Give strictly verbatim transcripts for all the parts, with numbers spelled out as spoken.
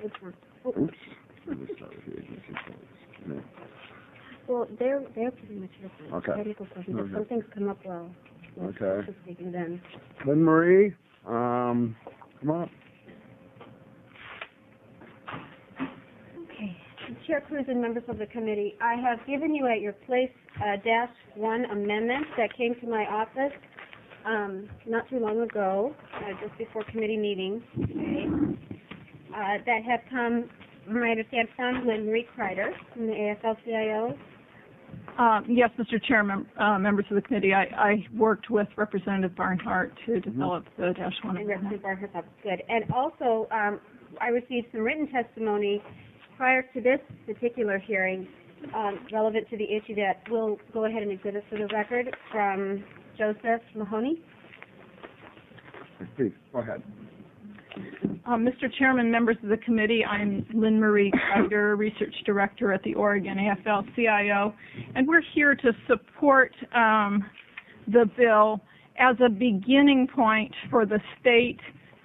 Oops. Oops. Let's start with the agency codes. No. Well, they're they're pretty much different. Okay. Technical questions. Okay. Some things come up well. Okay. Just speaking then. Lynn Marie, um, come on. Okay. Chair Cruz and members of the committee, I have given you at your place a dash one amendment that came to my office um, not too long ago, uh, just before committee meetings, okay, uh, that have come, from my understanding, from Lynn Marie Kreider from the A F L C I O. Uh, yes, Mister Chairman, uh, members of the committee, I, I worked with Representative Barnhart to develop the dash one And amendment. Representative Barnhart, that's good. And also, um, I received some written testimony prior to this particular hearing um, relevant to the issue that we'll go ahead and exhibit for the record from Joseph Mahoney. Please, go ahead. Uh, Mister Chairman, members of the committee, I'm Lynn Marie Kreider, Research Director at the Oregon A F L C I O, and we're here to support um, the bill as a beginning point for the state,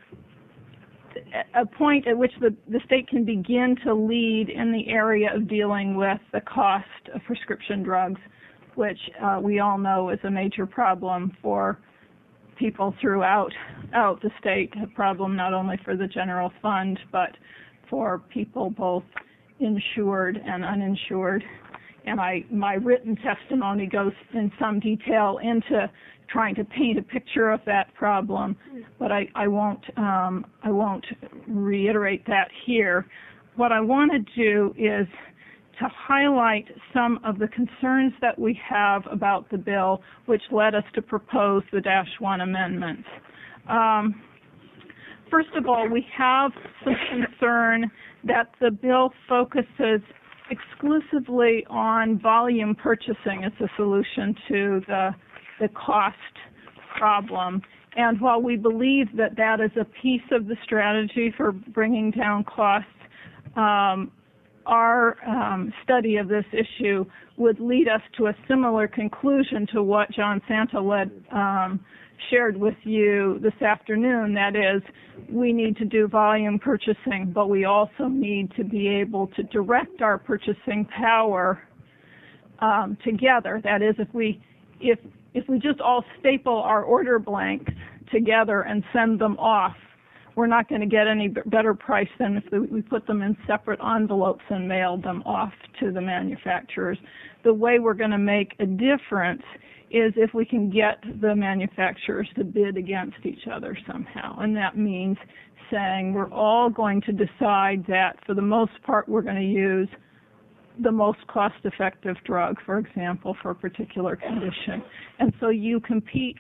a point at which the, the state can begin to lead in the area of dealing with the cost of prescription drugs, which uh, we all know is a major problem for people throughout out the state, a problem not only for the general fund, but for people both insured and uninsured. And I, my written testimony goes in some detail into trying to paint a picture of that problem, but I, I won't um, I won't reiterate that here. What I want to do is to highlight some of the concerns that we have about the bill, which led us to propose the dash one amendments. Um, first of all, we have some concern that the bill focuses exclusively on volume purchasing as a solution to the, the cost problem. And while we believe that that is a piece of the strategy for bringing down costs, um, our um, study of this issue would lead us to a similar conclusion to what John Santaled um, shared with you this afternoon. That is, we need to do volume purchasing, but we also need to be able to direct our purchasing power um, together. That is, if we if if we just all staple our order blanks together and send them off, we're not going to get any better price than if we put them in separate envelopes and mailed them off to the manufacturers. The way we're going to make a difference is if we can get the manufacturers to bid against each other somehow. And that means saying we're all going to decide that for the most part we're going to use the most cost-effective drug, for example, for a particular condition. And so you compete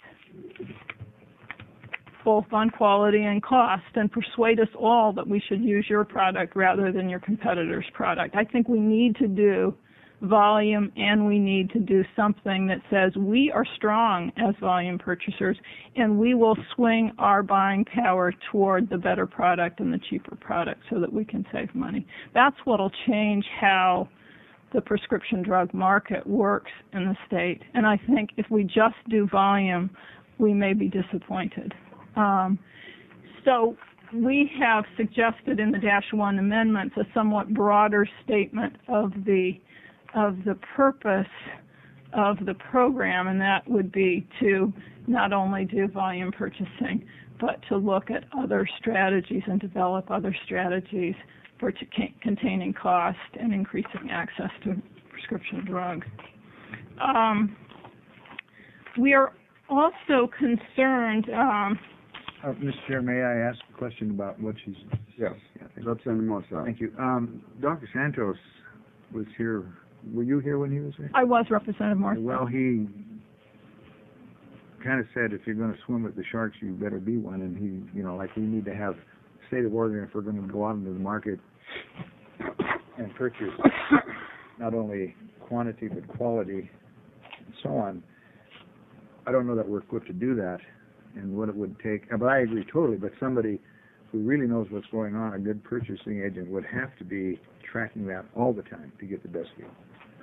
both on quality and cost and persuade us all that we should use your product rather than your competitor's product. I think we need to do volume, and we need to do something that says we are strong as volume purchasers and we will swing our buying power toward the better product and the cheaper product so that we can save money. That's what will change how the prescription drug market works in the state. And I think if we just do volume, we may be disappointed. Um, so we have suggested in the dash one amendments a somewhat broader statement of the of the purpose of the program, and that would be to not only do volume purchasing, but to look at other strategies and develop other strategies for to containing cost and increasing access to prescription drugs. Um, we are also concerned. Um, Uh, Mister Chair, may I ask a question about what she's... Yes. Yeah, thank, Representative Mosa. thank you. Um, Doctor Santos was here. Were you here when he was here? I was Representative Morse. Well, he kind of said if you're going to swim with the sharks, you better be one. And he, you know, like we need to have state of Oregon if we're going to go out into the market and purchase not only quantity but quality and so on. I don't know that we're equipped to do that and what it would take. But I agree totally, but somebody who really knows what's going on, a good purchasing agent, would have to be tracking that all the time to get the best deal.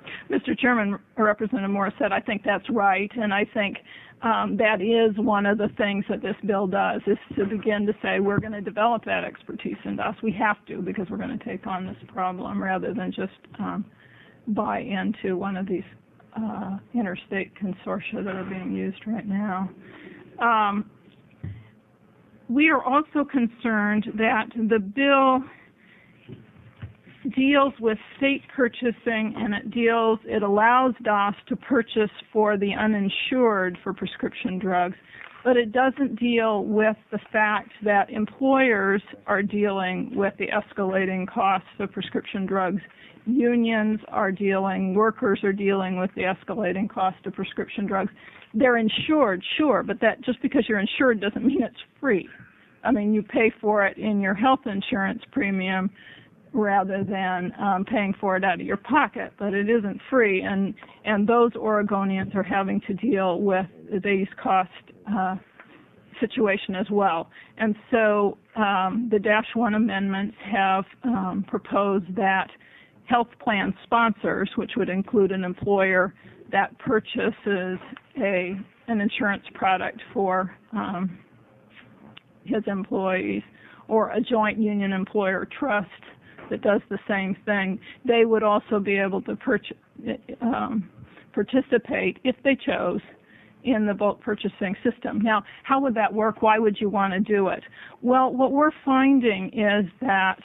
Mister Chairman, Representative Morris said, I think that's right, and I think um, that is one of the things that this bill does, is to begin to say we're going to develop that expertise in D O S. We have to, because we're going to take on this problem rather than just um, buy into one of these uh, interstate consortia that are being used right now. Um, we are also concerned that the bill deals with state purchasing, and it deals, it allows D O S to purchase for the uninsured for prescription drugs, but it doesn't deal with the fact that employers are dealing with the escalating costs of prescription drugs. Unions are dealing, workers are dealing with the escalating cost of prescription drugs. They're insured, sure, but that just because you're insured doesn't mean it's free. I mean, you pay for it in your health insurance premium rather than um, paying for it out of your pocket, but it isn't free, and and those Oregonians are having to deal with these cost uh, situation as well. And so um, the Dash one amendments have um, proposed that health plan sponsors, which would include an employer that purchases a an insurance product for um, his employees, or a joint union employer trust that does the same thing, they would also be able to purchase, um, participate, if they chose, in the bulk purchasing system. Now, how would that work? Why would you want to do it? Well, what we're finding is that,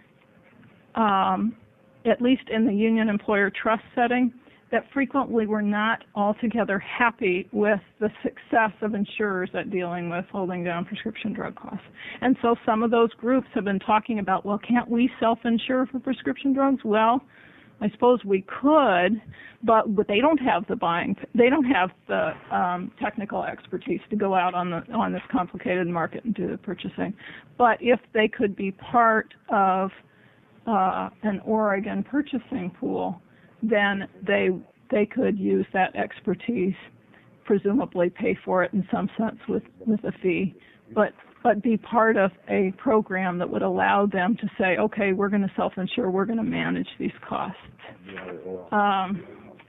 um, at least in the union employer trust setting, that frequently we're not altogether happy with the success of insurers at dealing with holding down prescription drug costs. And so some of those groups have been talking about, well, can't we self-insure for prescription drugs? Well, I suppose we could, but, but they don't have the buying, they don't have the um, technical expertise to go out on the on this complicated market and do the purchasing. But if they could be part of uh, an Oregon purchasing pool, then they they could use that expertise, presumably pay for it in some sense with, with a fee, but but be part of a program that would allow them to say, okay, we're going to self-insure, we're going to manage these costs. Um,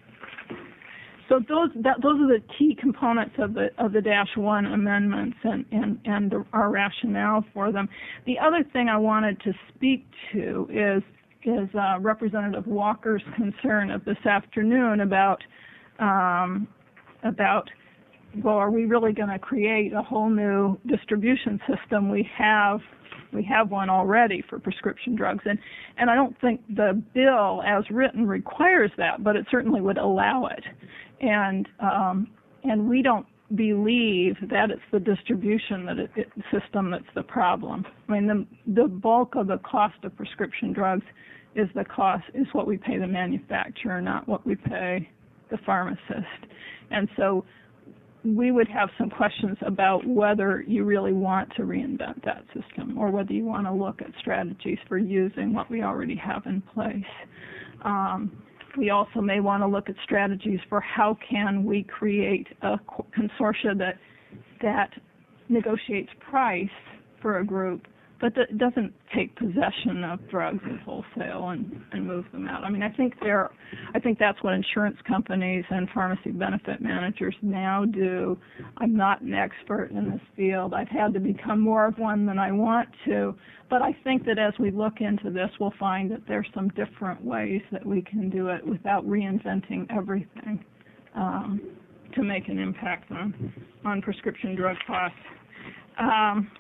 so those that, those are the key components of the of the Dash one amendments and and and the, our rationale for them. The other thing I wanted to speak to is. is uh, Representative Walker's concern of this afternoon about, um, about, well, are we really going to create a whole new distribution system? We have, we have one already for prescription drugs, and, and I don't think the bill as written requires that, but it certainly would allow it, and um, and we don't believe that it's the distribution that it, it, system that's the problem. I mean, the the bulk of the cost of prescription drugs is the cost is what we pay the manufacturer, not what we pay the pharmacist. And so we would have some questions about whether you really want to reinvent that system, or whether you want to look at strategies for using what we already have in place. Um, We also may want to look at strategies for how can we create a consortia that that negotiates price for a group, but that doesn't take possession of drugs at wholesale and, and move them out. I mean, I think there, I think that's what insurance companies and pharmacy benefit managers now do. I'm not an expert in this field. I've had to become more of one than I want to, but I think that as we look into this, we'll find that there's some different ways that we can do it without reinventing everything um, to make an impact on on prescription drug costs. Um,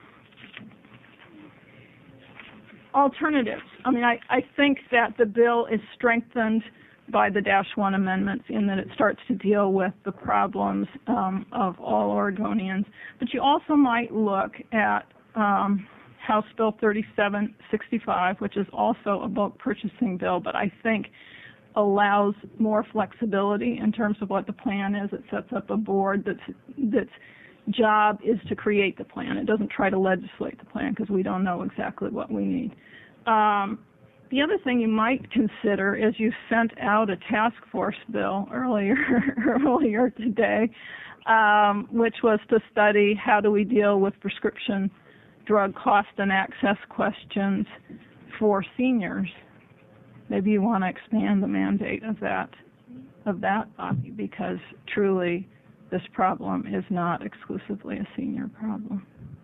Alternatives. I mean, I, I think that the bill is strengthened by the Dash one amendments in that it starts to deal with the problems um, of all Oregonians. But you also might look at um, House Bill thirty-seven sixty-five, which is also a bulk purchasing bill, but I think allows more flexibility in terms of what the plan is. It sets up a board that's that's job is to create the plan. It doesn't try to legislate the plan because we don't know exactly what we need. Um, the other thing you might consider is you sent out a task force bill earlier earlier today, um, which was to study how do we deal with prescription drug cost and access questions for seniors. Maybe you want to expand the mandate of that of that body, because truly this problem is not exclusively a senior problem.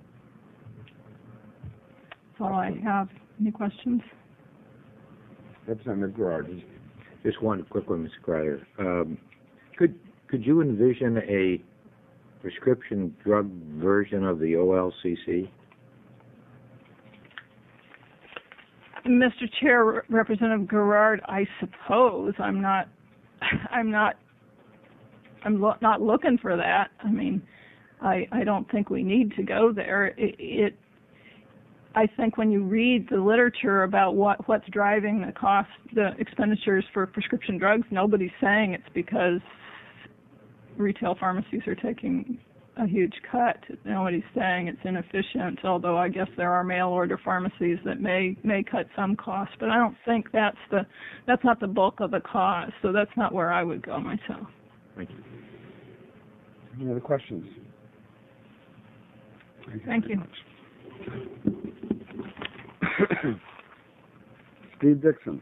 That's all I have. Any questions? Representative Gerard. Just one quick one, Mister Cryer. Um, could could you envision a prescription drug version of the O L C C? Mister Chair, Representative Gerard, I suppose I'm not, I'm not, I'm lo- not looking for that. I mean, I I don't think we need to go there. It, it I think when you read the literature about what what's driving the cost, the expenditures for prescription drugs, nobody's saying it's because retail pharmacies are taking a huge cut. Nobody's saying it's inefficient, although I guess there are mail order pharmacies that may may cut some costs, but I don't think that's the that's not the bulk of the cost, so that's not where I would go myself. Thank you. Any other questions? Thank you. Steve Dixon.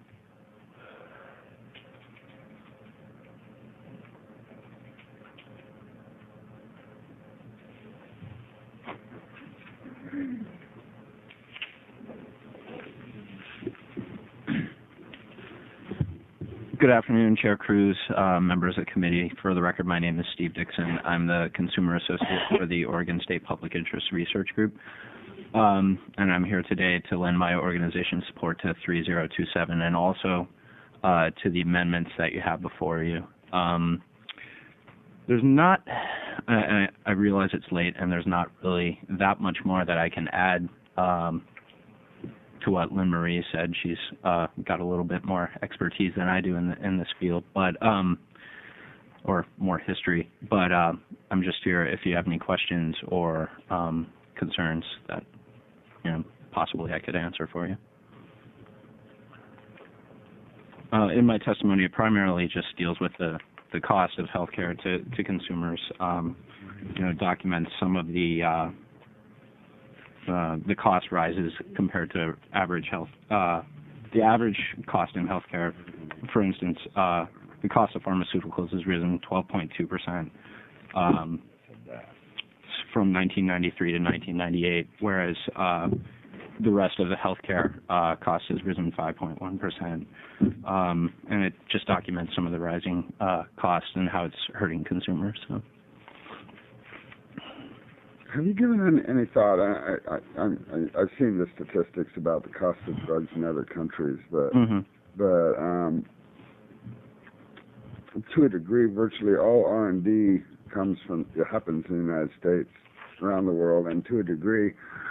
Good afternoon, Chair Cruz, uh, members of the committee. For the record, my name is Steve Dixon. I'm the Consumer Associate for the Oregon State Public Interest Research Group, um, and I'm here today to lend my organization's support to three zero two seven and also uh, to the amendments that you have before you. Um, there's not, I, I realize it's late, and there's not really that much more that I can add um, to what Lynn Marie said. She's uh, got a little bit more expertise than I do in the, in this field, but um, or more history. But uh, I'm just here if you have any questions or um, concerns that you know possibly I could answer for you. Uh, in my testimony, it primarily just deals with the the cost of healthcare to to consumers. Um, you know, documents some of the uh, Uh, the cost rises compared to average health. Uh, the average cost in healthcare, for instance, uh, the cost of pharmaceuticals has risen twelve point two percent um, from nineteen ninety-three to nineteen ninety-eight, whereas uh, the rest of the healthcare uh, cost has risen five point one percent. Um, and it just documents some of the rising uh, costs and how it's hurting consumers. So. Have you given any, any thought? I, I, I, I, I've seen the statistics about the cost of drugs in other countries, but Mm-hmm. but um, to a degree, virtually all R and D comes from it happens in the United States, around the world, and to a degree,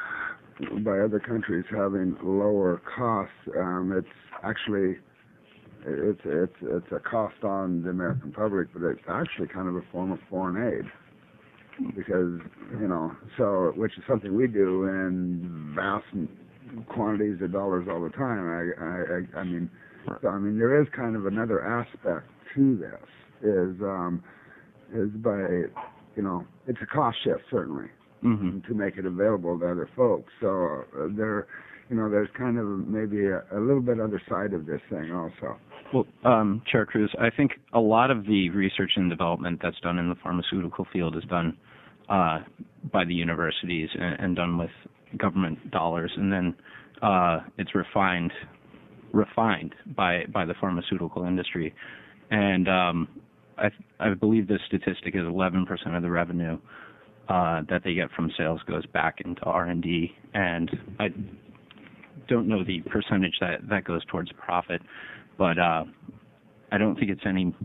by other countries having lower costs, um, it's actually it's it's it's a cost on the American public, but it's actually kind of a form of foreign aid. Because, you know, so, which is something we do in vast quantities of dollars all the time. I, I, I mean, so, I mean, there is kind of another aspect to this, is, um, is by, you know, it's a cost shift, certainly, Mm-hmm. to make it available to other folks. So uh, there, you know, there's kind of maybe a, a little bit other side of this thing also. Well, um, Chair Cruz, I think a lot of the research and development that's done in the pharmaceutical field is done uh, by the universities and, and done with government dollars, and then uh, it's refined refined by, by the pharmaceutical industry. And um, I, I believe the statistic is eleven percent of the revenue uh, that they get from sales goes back into R and D, and I don't know the percentage that, that goes towards profit. But uh, I don't think it's any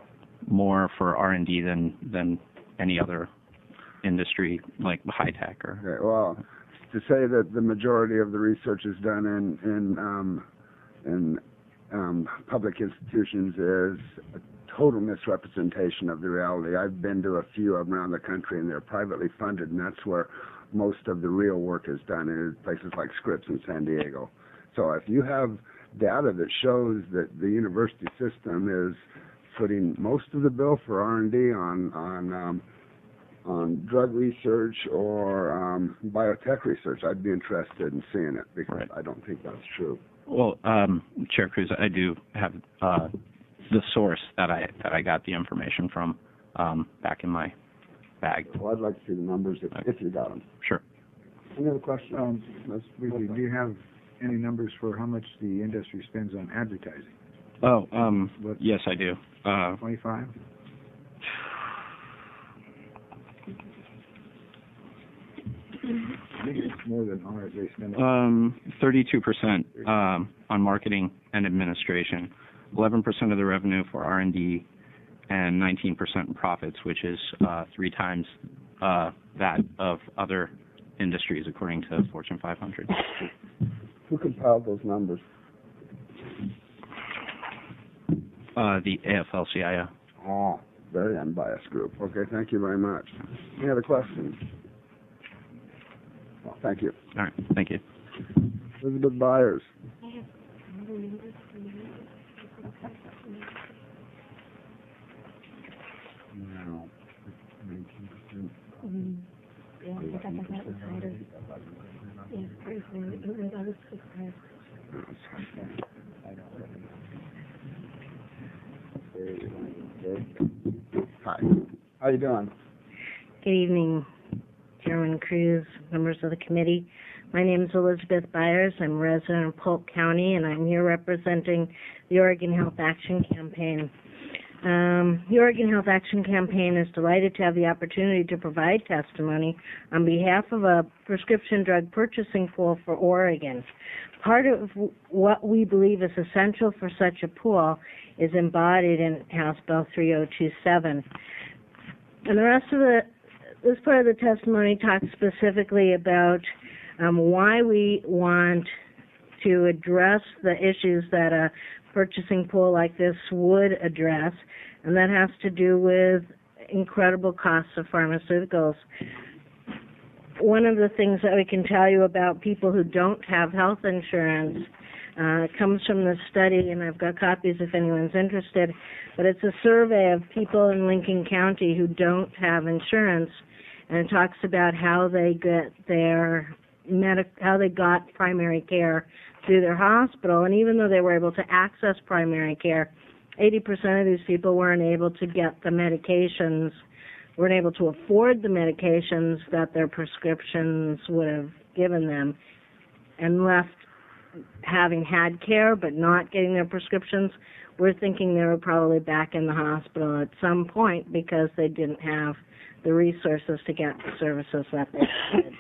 more for R and D than than any other industry like high tech or. Okay, well, to say that the majority of the research is done in in um, in um, public institutions is a total misrepresentation of the reality. I've been to a few of them around the country, and they're privately funded, and that's where most of the real work is done, in places like Scripps in San Diego. So if you have data that shows that the university system is footing most of the bill for R and D on on um, on drug research or um, biotech research, I'd be interested in seeing it, because Right. I don't think that's true. Well, um, Chair Cruz, I do have uh, the source that I that I got the information from um, back in my bag. Well, I'd like to see the numbers if, if you got them. Sure. Any other questions? Um, Let's- Briefly, do you have any numbers for how much the industry spends on advertising? Oh, um, What- yes, I do. Uh, Twenty-five? I think it's more than ours, they spend. um, thirty-two percent um, on marketing and administration, eleven percent of the revenue for R and D, and nineteen percent in profits, which is uh, three times uh, that of other industries, according to Fortune five hundred. Who compiled those numbers? Uh, the A F L C I O. Oh, very unbiased group. Okay, thank you very much. Any other questions? Well, thank you. All right, thank you. Elizabeth Byers. No. nineteen percent. Yeah, I got that outsider. Yeah, it was, I was surprised. Hi. How you doing? Good evening, Chairman Cruz, members of the committee. My name is Elizabeth Byers. I'm a resident of Polk County, and I'm here representing the Oregon Health Action Campaign. Um, the Oregon Health Action Campaign is delighted to have the opportunity to provide testimony on behalf of a prescription drug purchasing pool for Oregon. Part of what we believe is essential for such a pool is embodied in House Bill three oh two seven. And the rest of the, this part of the testimony talks specifically about um, why we want to address the issues that a purchasing pool like this would address, and that has to do with incredible costs of pharmaceuticals. One of the things that we can tell you about people who don't have health insurance uh, comes from the study, and I've got copies if anyone's interested, but it's a survey of people in Lincoln County who don't have insurance, and it talks about how they get their medic, how they got primary care through their hospital, and even though they were able to access primary care, eighty percent of these people weren't able to get the medications, weren't able to afford the medications that their prescriptions would have given them, and left having had care but not getting their prescriptions. We're thinking they were probably back in the hospital at some point because they didn't have the resources to get the services that they needed.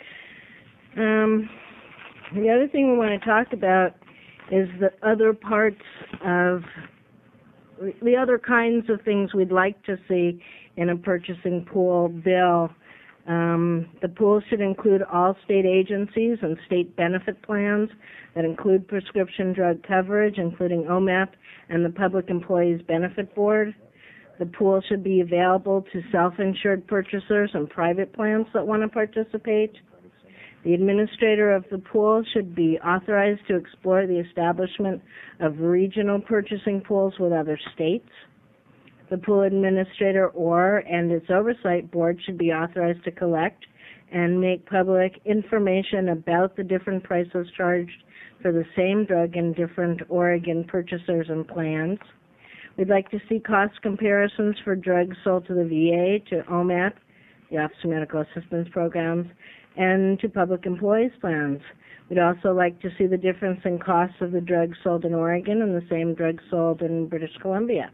Um, the other thing we want to talk about is the other parts of, the other kinds of things we'd like to see in a purchasing pool bill. Um, the pool should include all state agencies and state benefit plans that include prescription drug coverage, including O M E P and the Public Employees Benefit Board. The pool should be available to self-insured purchasers and private plans that want to participate. The administrator of the pool should be authorized to explore the establishment of regional purchasing pools with other states. The pool administrator or and its oversight board should be authorized to collect and make public information about the different prices charged for the same drug in different Oregon purchasers and plans. We'd like to see cost comparisons for drugs sold to the V A, to O M E P, the Office of Medical Assistance Programs, and to public employees plans. We'd also like to see the difference in costs of the drugs sold in Oregon and the same drugs sold in British Columbia.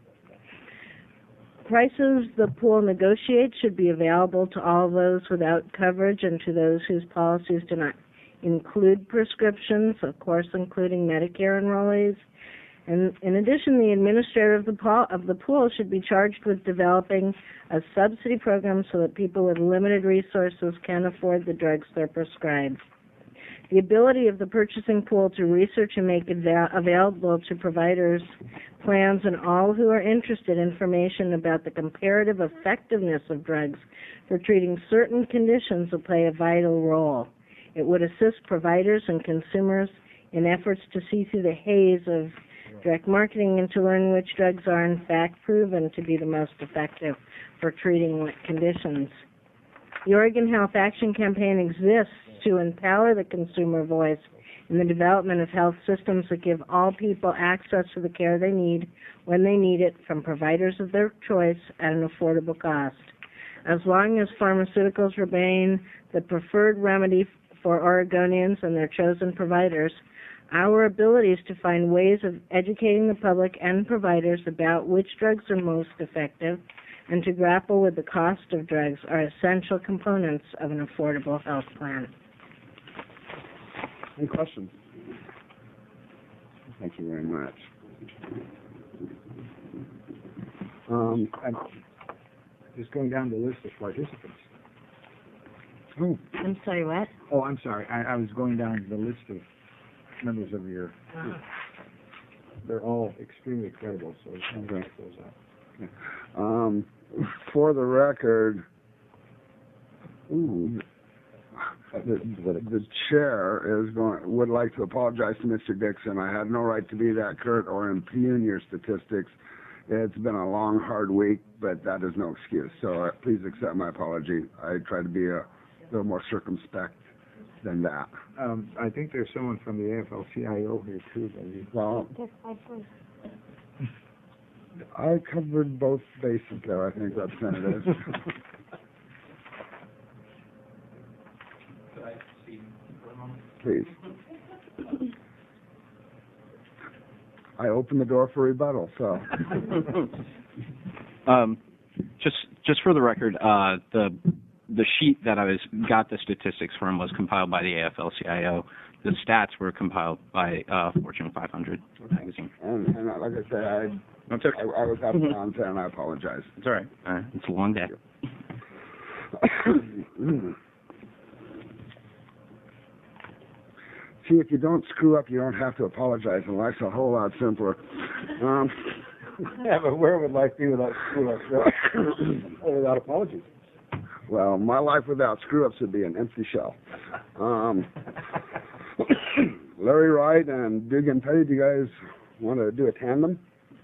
Prices the pool negotiates should be available to all those without coverage and to those whose policies do not include prescriptions, of course including Medicare enrollees. And in addition, the administrator of the pool, of the pool should be charged with developing a subsidy program so that people with limited resources can afford the drugs they're prescribed. The ability of the purchasing pool to research and make ava- available to providers, plans, and all who are interested information about the comparative effectiveness of drugs for treating certain conditions will play a vital role. It would assist providers and consumers in efforts to see through the haze of direct marketing and to learn which drugs are in fact proven to be the most effective for treating what conditions. The Oregon Health Action Campaign exists to empower the consumer voice in the development of health systems that give all people access to the care they need when they need it from providers of their choice at an affordable cost. As long as pharmaceuticals remain the preferred remedy for Oregonians and their chosen providers, our abilities to find ways of educating the public and providers about which drugs are most effective and to grapple with the cost of drugs are essential components of an affordable health plan. Any questions? Thank you very much. Um, I'm just going down the list of participants. oh, I'm sorry, what? Oh, I'm sorry. I, I was going down the list of members of your group. They're all extremely credible, so I'm going to check those out. um, for the record, ooh, the, the chair is going would like to apologize to Mister Dixon. I had no right to be that curt or impugn your statistics. It's been a long, hard week, but that is no excuse. So uh, please accept my apology. I try to be a little more circumspect than that. Um, I think there's someone from the A F L C I O here too. Maybe. Well, I covered both bases there, I think, Representative. Please. I opened the door for rebuttal, so. Um, just just for the record, uh, the the sheet that I was got the statistics from was compiled by the A F L C I O. The stats were compiled by uh, Fortune five hundred magazine. And, and like I said, I, That's okay. I, I was out of content, and I apologize. It's all right. Uh, it's a long day. See, if you don't screw up, you don't have to apologize, and life's a whole lot simpler. Um, Yeah, but where would life be without screw-ups? Or without apologies? well, my life without screw-ups would be an empty shell. Um, Larry Wright and Dugan Petty, do you guys want to do a tandem?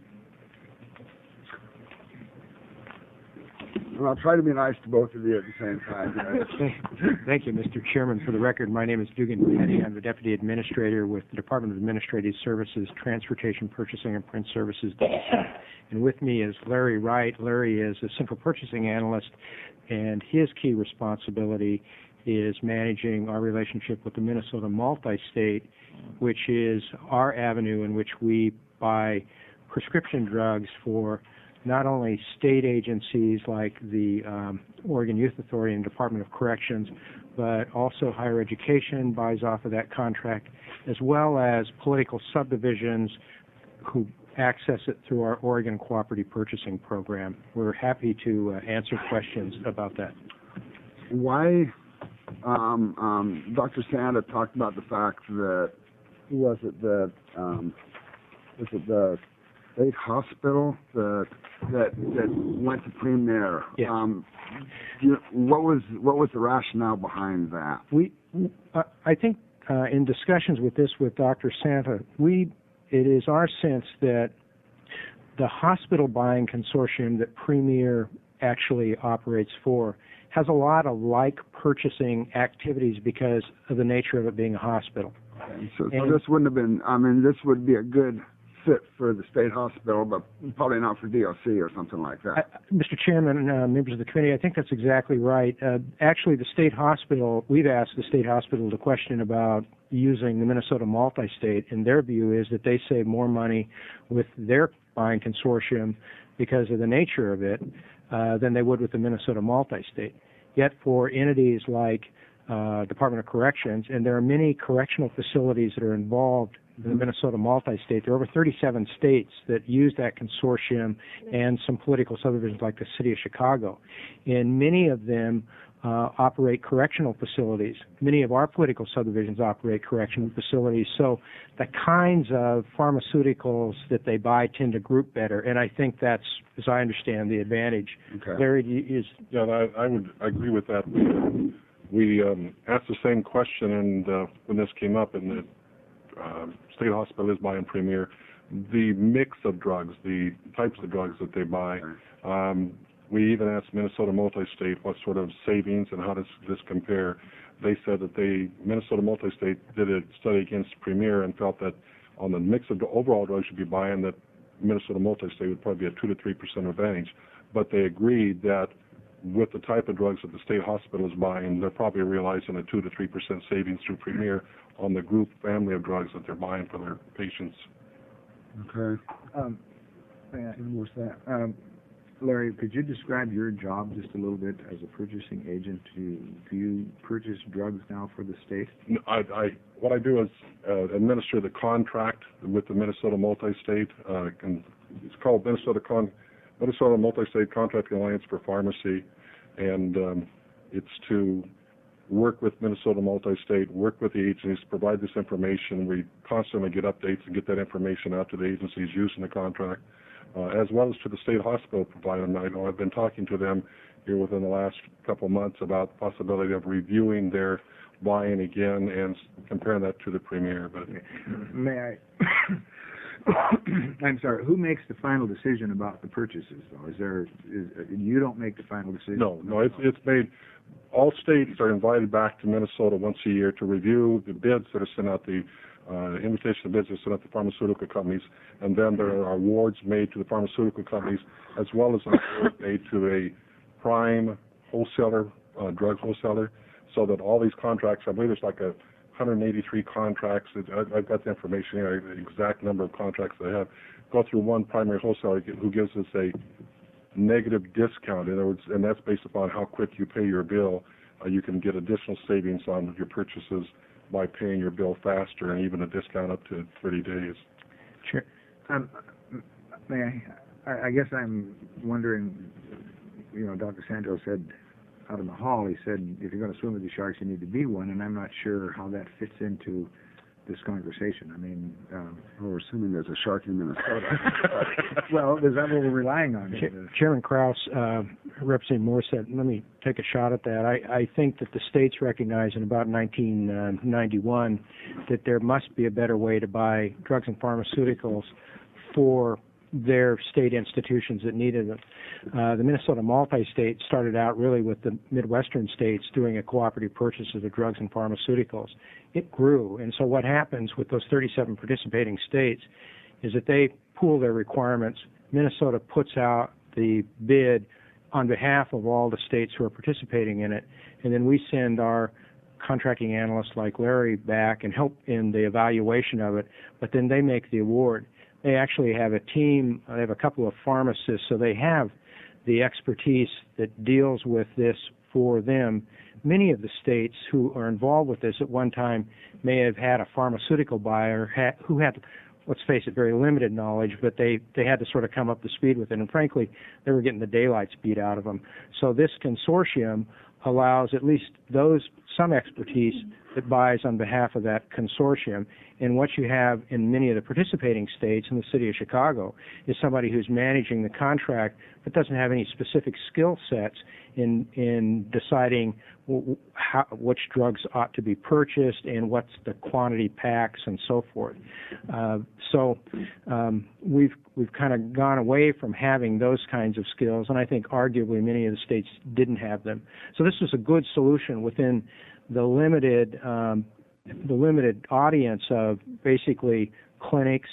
And I'll try to be nice to both of you at the same time, guys. Thank you, Mister Chairman. For the record, my name is Dugan Petty. I'm the Deputy Administrator with the Department of Administrative Services, Transportation, Purchasing, and Print Services Division. And with me is Larry Wright. Larry is a Central Purchasing Analyst, and his key responsibility is managing our relationship with the Minnesota Multi-State, which is our avenue in which we buy prescription drugs for not only state agencies like the um, Oregon Youth Authority and Department of Corrections, but also higher education buys off of that contract, as well as political subdivisions who access it through our Oregon Cooperative Purchasing Program. We're happy to uh, answer questions about that. Why, um, um, Doctor Santa talked about the fact that, who was it that, um, was it the state hospital that that that went to Premier? Yes. Um, do you, what was what was the rationale behind that? We, uh, I think, uh, in discussions with this with Doctor Santa, we, it is our sense that the hospital buying consortium that Premier actually operates for has a lot of like purchasing activities because of the nature of it being a hospital. Okay. So, so And- this wouldn't have been. I mean, this would be a good fit for the state hospital, but probably not for D O C or something like that. Uh, Mister Chairman, uh, members of the committee, I think that's exactly right. Uh, actually, the state hospital, we've asked the state hospital the question about using the Minnesota Multi-State, and their view is that they save more money with their buying consortium because of the nature of it uh, than they would with the Minnesota Multi-State. Yet for entities like uh, Department of Corrections, and there are many correctional facilities that are involved in the Minnesota Multi-State. There are over thirty-seven states that use that consortium and some political subdivisions like the city of Chicago. And many of them uh, operate correctional facilities. Many of our political subdivisions operate correctional facilities. So the kinds of pharmaceuticals that they buy tend to group better. And I think that's, as I understand, the advantage. Okay. Larry, do you, is Yeah, I, I would agree with that. We, we um, asked the same question, and uh, when this came up, and the um, state hospital is buying Premier, the mix of drugs, the types of drugs that they buy. Um, we even asked Minnesota Multi-State what sort of savings and how does this compare. they said that they, Minnesota Multistate did a study against Premier and felt that on the mix of the overall drugs you'd be buying, that Minnesota Multistate would probably be a two to three percent advantage. But they agreed that with the type of drugs that the state hospital is buying, they're probably realizing a two to three percent savings through Premier on the group family of drugs that they're buying for their patients. Okay. Um, yeah, What's that? um, Larry, could you describe your job just a little bit as a purchasing agent? Do you, do you purchase drugs now for the state? I, I, what I do is uh, administer the contract with the Minnesota Multistate, uh, and it's called Minnesota Con, Minnesota Multistate Contracting Alliance for Pharmacy, and um, it's to work with Minnesota Multistate, work with the agencies, provide this information. We constantly get updates and get that information out to the agencies using the contract, uh, as well as to the state hospital provider. And I know I've been talking to them here within the last couple of months about the possibility of reviewing their buying again and comparing that to the Premier. But may I? I'm sorry. Who makes the final decision about the purchases, though? Is there? Is, you don't make the final decision? No, no. It's it's made. All states are invited back to Minnesota once a year to review the bids that are sent out, the uh, invitation of bids that are sent out to pharmaceutical companies, and then there are awards made to the pharmaceutical companies, as well as an award made to a prime wholesaler, uh, drug wholesaler, so that all these contracts, I believe there's like a one hundred eighty-three contracts. I, I've got the information here, the exact number of contracts they have, go through one primary wholesaler who gives us a negative discount. In other words, and that's based upon how quick you pay your bill. Uh, you can get additional savings on your purchases by paying your bill faster, and even a discount up to thirty days. Sure. Um, may I, I, I guess I'm wondering, you know, Doctor Santos said out in the hall, he said, if you're going to swim with the sharks, you need to be one, and I'm not sure how that fits into this conversation. I mean, um, well, we're assuming there's a shark in Minnesota. well, is that what we're relying on? Ch- Chairman Kraus, uh, Representative Moore said, let me take a shot at that. I, I think that the states recognize in about nineteen ninety-one that there must be a better way to buy drugs and pharmaceuticals for their state institutions that needed them. Uh, the Minnesota Multistate started out really with the Midwestern states doing a cooperative purchase of the drugs and pharmaceuticals. It grew, and so what happens with those thirty-seven participating states is that they pool their requirements. Minnesota puts out the bid on behalf of all the states who are participating in it, and then we send our contracting analysts like Larry back and help in the evaluation of it, but then they make the award. They actually have a team, they have a couple of pharmacists, so they have the expertise that deals with this for them. Many of the states who are involved with this at one time may have had a pharmaceutical buyer ha- who had, let's face it, very limited knowledge, but they, they had to sort of come up to speed with it. And frankly, they were getting the daylights beat out of them. So this consortium allows at least those, some expertise that buys on behalf of that consortium. And what you have in many of the participating states in the city of Chicago is somebody who's managing the contract but doesn't have any specific skill sets in in deciding w- how, which drugs ought to be purchased and what's the quantity packs and so forth. Uh, so um, we've we've kind of gone away from having those kinds of skills, and I think arguably many of the states didn't have them. So this was a good solution within the limited um, the limited audience of basically clinics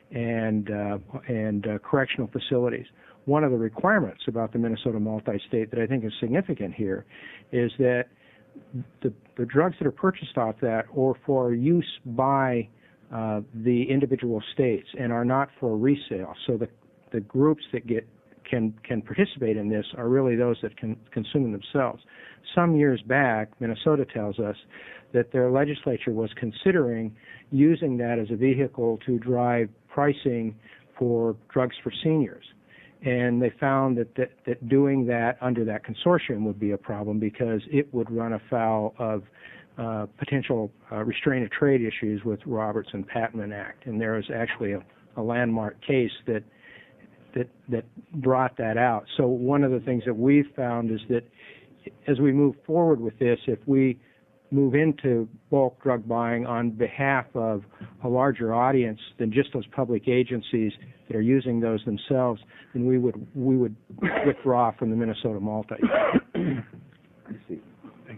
and uh, and uh, correctional facilities. One of the requirements about the Minnesota Multistate that I think is significant here is that the, the drugs that are purchased off that or for use by uh, the individual states and are not for resale. So the the groups that get can can participate in this are really those that can consume them themselves. Some years back, Minnesota tells us that their legislature was considering using that as a vehicle to drive pricing for drugs for seniors. And they found that, that, that doing that under that consortium would be a problem because it would run afoul of uh, potential uh, restraint of trade issues with Roberts and Patman Act. And there was actually a, a landmark case that that that brought that out. So one of the things that we've found is that as we move forward with this, if we move into bulk drug buying on behalf of a larger audience than just those public agencies that are using those themselves, then we would we would withdraw from the Minnesota Multi. I see. Thank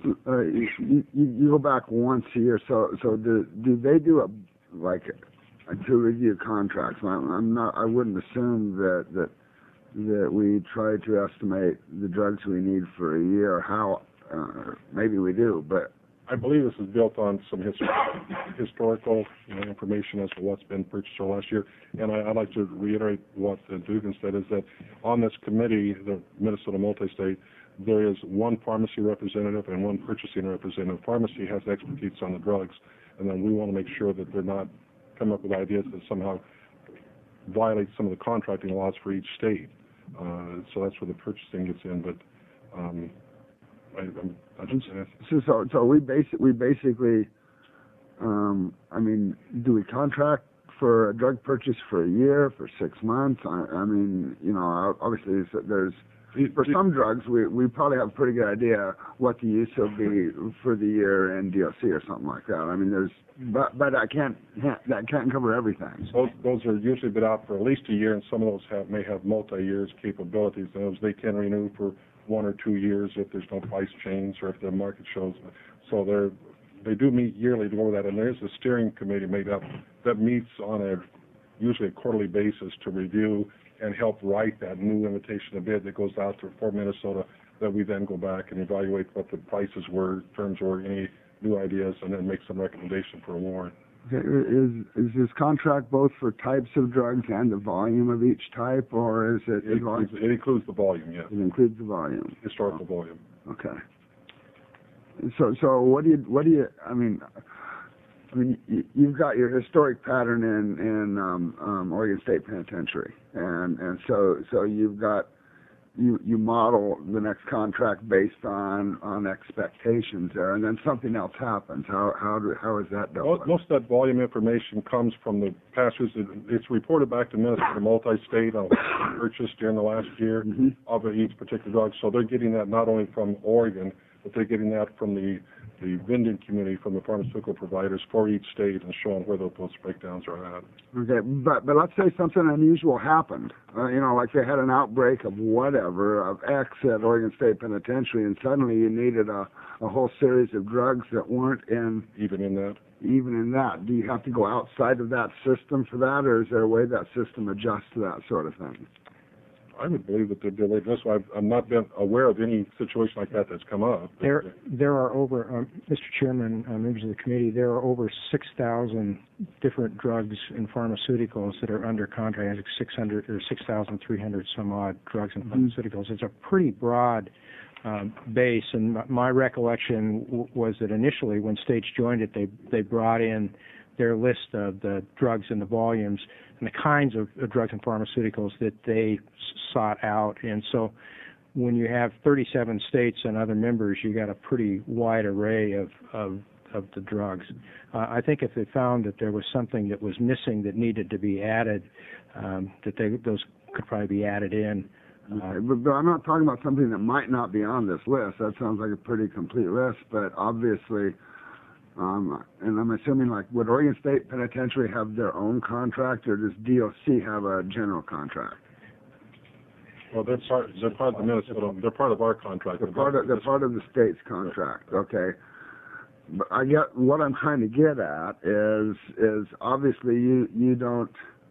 uh, you, you, you go back once a year. So so do do they do a like a, to review contracts? I'm, I'm not. I wouldn't assume that that that we try to estimate the drugs we need for a year. How uh, maybe we do, but I believe this is built on some his, historical you know, information as to what's been purchased over last year. And I, I'd like to reiterate what uh, Dugan said, is that on this committee, the Minnesota Multi-State, there is one pharmacy representative and one purchasing representative. Pharmacy has expertise on the drugs, and then we want to make sure that they're not coming up with ideas that somehow violate some of the contracting laws for each state. Uh, so that's where the purchasing gets in. But um, I, I'm, I just, so so so we basic we basically, um, I mean, do we contract for a drug purchase for a year, for six months? I, I mean, you know, obviously there's for some drugs we we probably have a pretty good idea what the use will be for the year in D O C or something like that. I mean, there's but but I can't that can't cover everything. Those those are usually been out for at least a year, and some of those have may have multi-years capabilities. Those they can renew for one or two years if there's no price change or if the market shows. So they're they do meet yearly to go over that, and there's a steering committee made up that meets on a usually a quarterly basis to review and help write that new invitation to bid that goes out to for Minnesota, that we then go back and evaluate what the prices were, terms were, any new ideas, and then make some recommendation for a warrant. Okay. Is is this contract both for types of drugs and the volume of each type, or is it? It includes, it includes the volume, yes. It includes the volume. Historical oh. volume. Okay. So so what do you what do you I mean? I mean, you've got your historic pattern in in um, um, Oregon State Penitentiary, and and so so you've got you you model the next contract based on on expectations there, and then something else happens. How how do, how is that dealt Most, with? most of that volume information comes from the pastures. It, it's reported back to Minnesota Multi-State on what purchased during the last year Mm-hmm. of each particular drug. So they're getting that not only from Oregon, but they're getting that from the the vending community, from the pharmaceutical providers for each state, and showing where those, those breakdowns are at. Okay, but but let's say something unusual happened. Uh, you know, like they had an outbreak of whatever, of X at Oregon State Penitentiary, and suddenly you needed a, a whole series of drugs that weren't in Even in that? even in that. Do you have to go outside of that system for that, or is there a way that system adjusts to that sort of thing? I would believe that they're doing this. I've, I've not been aware of any situation like that that's come up. There, there are over, um, Mister Chairman, uh, members of the committee, there are over six thousand different drugs and pharmaceuticals that are under contract. I think six hundred or six thousand three hundred some odd drugs and Mm-hmm. pharmaceuticals. It's a pretty broad um, base, and my, my recollection w- was that initially, when states joined it, they they brought in their list of the drugs and the volumes and the kinds of, of drugs and pharmaceuticals that they s- sought out. And so when you have thirty-seven states and other members, you got a pretty wide array of, of, of the drugs. Uh, I think if they found that there was something that was missing that needed to be added, um, that they, those could probably be added in. Okay, but, but I'm not talking about something that might not be on this list. That sounds like a pretty complete list, but obviously, um, and I'm assuming, like, would Oregon State Penitentiary have their own contract, or does D O C have a general contract? Well, they're part. They're part of the Minnesota. They're part of our contract. They're part of, they're part of the state's contract. Okay. But I get what I'm trying to get at is is obviously you you don't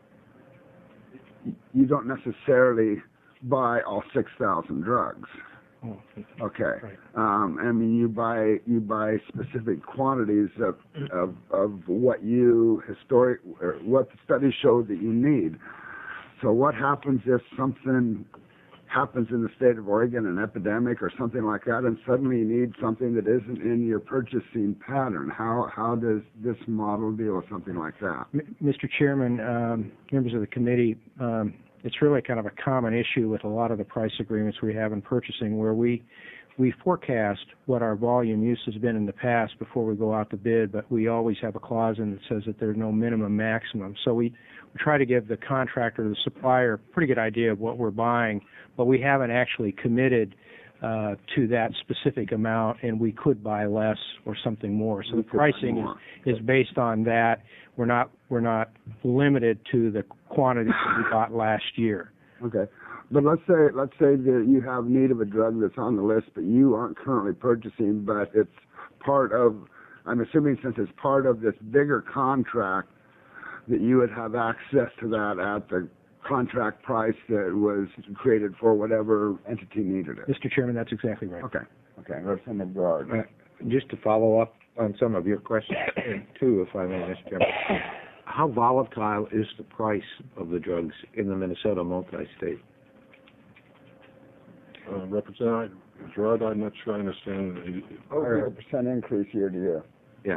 you don't necessarily buy all six thousand drugs. Okay. Right. Um, I mean, you buy you buy specific quantities of of, of what you historic or what the studies show that you need. So what happens if something happens in the state of Oregon, an epidemic or something like that, and suddenly you need something that isn't in your purchasing pattern? How how does this model deal with something like that? M- Mister Chairman, um, members of the committee, um, it's really kind of a common issue with a lot of the price agreements we have in purchasing, where we we forecast what our volume use has been in the past before we go out to bid, but we always have a clause in that says that there's no minimum maximum. So we, we try to give the contractor, the supplier, a pretty good idea of what we're buying, but we haven't actually committed uh, to that specific amount, and we could buy less or something more. So We the could buy pricing more. is, is based on that. We're not we're not limited to the quantity that we bought last year. Okay. But let's say let's say that you have need of a drug that's on the list, but you aren't currently purchasing, but it's part of. I'm assuming since it's part of this bigger contract, that you would have access to that at the contract price that was created for whatever entity needed it. Mister Chairman, that's exactly right. Okay. Okay. Representative Gerard. Uh, just to follow up on some of your questions, too, if I may, Mister Chairman. How volatile is the price of the drugs in the Minnesota multi-state? Uh, Representative Gerard, I'm not sure I understand. Over a percent increase year to year. Yeah.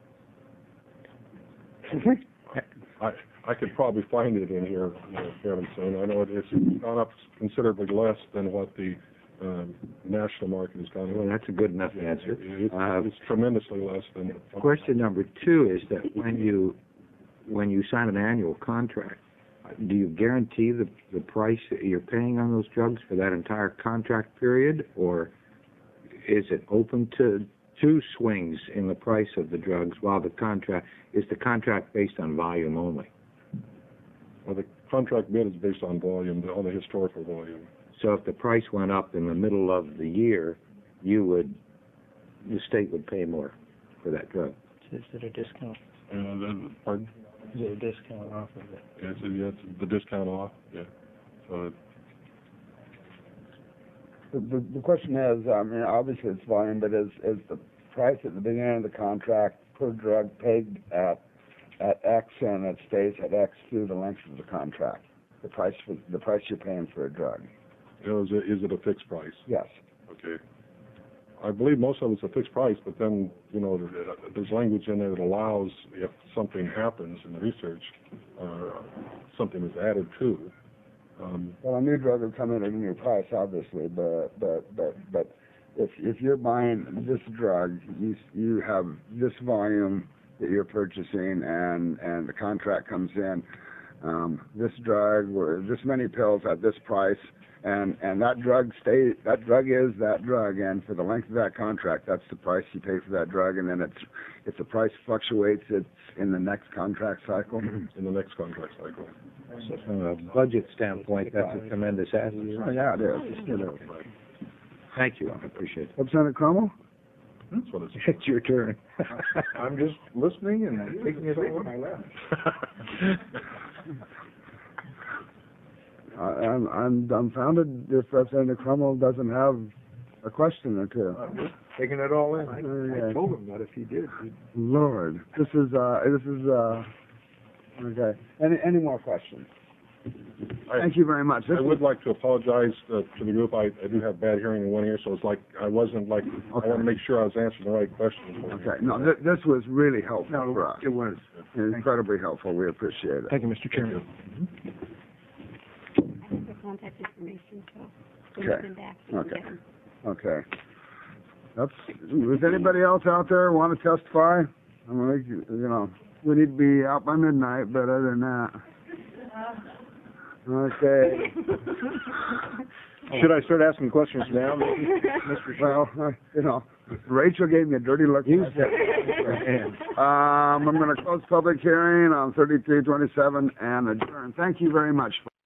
I I could probably find it in here, uh, Chairman Soon. I know it, it's gone up considerably less than what the um, national market has gone up. Well, that's a good enough answer. It's, Uh, it's tremendously less than. Question number two is that when you when you sign an annual contract, do you guarantee the the price that you're paying on those drugs for that entire contract period, or is it open to two swings in the price of the drugs while the contract is the contract based on volume only? Well, the contract bid is based on volume, on the historical volume. So if the price went up in the middle of the year, you would the state would pay more for that drug. Is it a discount? Uh, then, pardon? Is it a discount off of it? Yeah, it's, yeah, it's the discount off. Yeah. So The, the, the question is, I mean, obviously it's volume, but is is the price at the beginning of the contract per drug pegged at at X and it stays at X through the length of the contract? The price for the price you're paying for a drug. you know, is it, is it a fixed price? Yes. Okay. I believe most of it's a fixed price, but then, you know, there's language in there that allows if something happens in the research, uh, something is added to. Um, Well, a new drug will come in at a new price, obviously, but but but but if if you're buying this drug, you you have this volume that you're purchasing, and and the contract comes in. Um, this drug or this many pills at this price, and and that drug stays. That drug is that drug, and for the length of that contract, that's the price you pay for that drug. And then it's if the price fluctuates, it's in the next contract cycle. in the next contract cycle. So from a budget standpoint, that's a tremendous asset. Oh, yeah, it is. It is. Thank you. I appreciate it. Representative Crummell? That's what it's. It's your turn. I'm just listening and taking it all my left. Uh, I'm, I'm dumbfounded if Representative Crummell doesn't have a question or two. I'm just taking it all in. I, Okay. I told him that if he did, he'd Lord, this is uh, this is uh, okay. Any any more questions? I, Thank you very much. This I would like to apologize uh, to the group. I, I do have bad hearing in one ear, so it's like I wasn't like Okay. I want to make sure I was answering the right questions. Okay, no, th- this was really helpful No, for us. it was. Incredibly helpful. We appreciate it. Thank you, Mister Chairman. I have the contact information, so when Okay. you come back, you can Okay. get them. Okay. That's. Does anybody else out there want to testify? I mean, we- you know, we need to be out by midnight, but other than that. Okay. Should I start asking questions now, Mister Well, uh, you know, Rachel gave me a dirty look. Use Um, I'm going to close public hearing on thirty-three twenty-seven and adjourn. Thank you very much.